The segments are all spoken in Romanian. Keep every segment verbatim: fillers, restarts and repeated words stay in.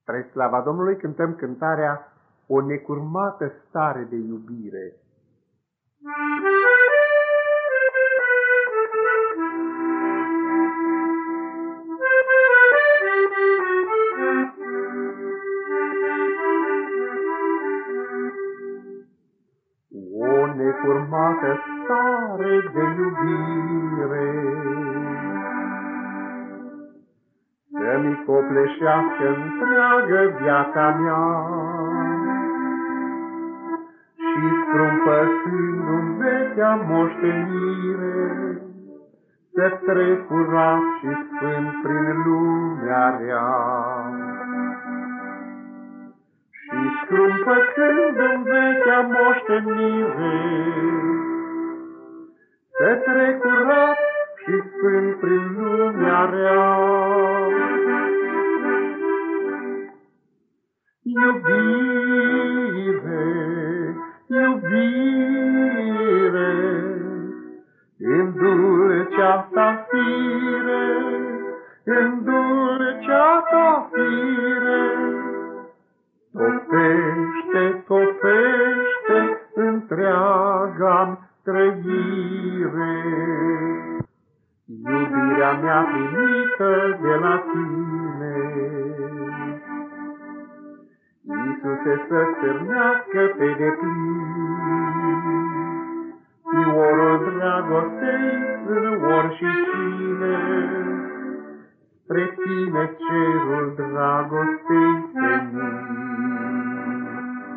Spre slava Domnului cântăm cântarea O necurmată stare de iubire. O necurmată stare de iubire, să-mi copleșească întreagă viața mea, și scrumpătându-mi vechea moștenire, să trec curat și sfânt prin lumea rea. Și scrumpătându-mi vechea moștenire, să trec curat și sfânt prin lumea rea. Iubire, iubire, în dulcea ta fire, în dulcea ta fire, topește, topește întreaga-mi trăire. Iubirea mea primită de la tine, Iisuse, să stârnească pe deplin fiorul dragostei în ori și cine, spre tine cerul dragostei senin.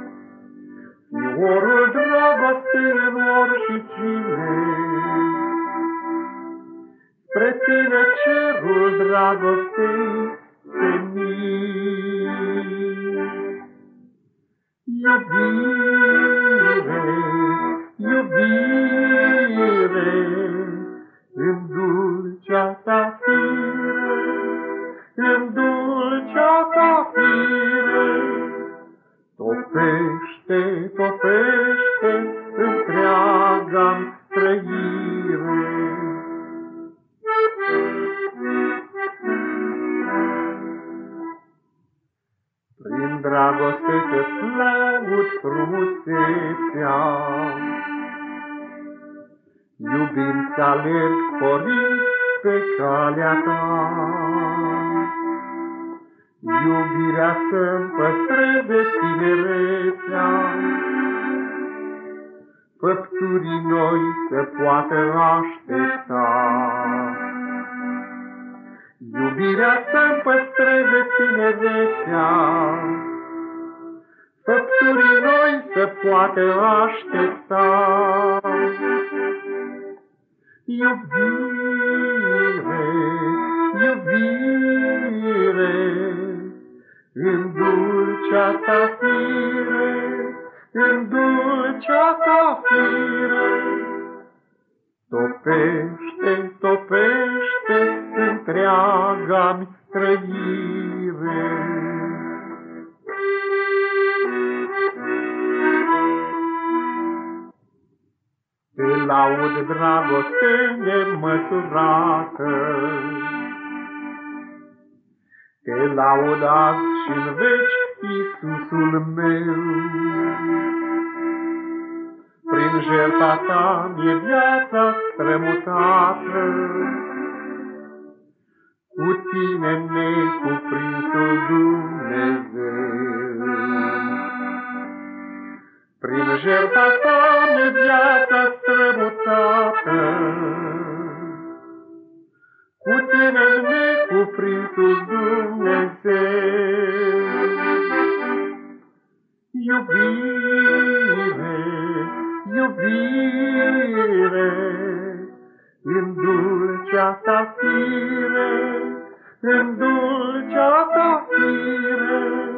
Fiorul dragostei în ori și cine, spre tine cerul dragostei senin. Iubire, iubire, în dulcea ta fire, în dulcea ta fire, topește, topește întreaga-mi trăire. Prin dragoste să-ți laud frumusețea, iubind să alerg sporind pe calea ta. Iubirea să-mi păstreze tinerețea, făpturii noi să poată aștepta. Iubirea să-mi păstreze tinerețea, făpturii noi să poată aștepta. Iubire, iubire, în dulcea ta fire, în dulcea ta fire, topește, topește întreaga-mi trăire. Te laud, dragoste nemăsurată, te laud azi și-n veci, Iisusul meu. Prin jertfa ta mi-e viața strămutată, cu tine necuprinsul Dumnezeu. Prin jertfa ta mi-e viața strămutată, cu tine necuprinsul Dumnezeu. Iubire, iubire, în dulcea ta fire, în dulcea ta fire,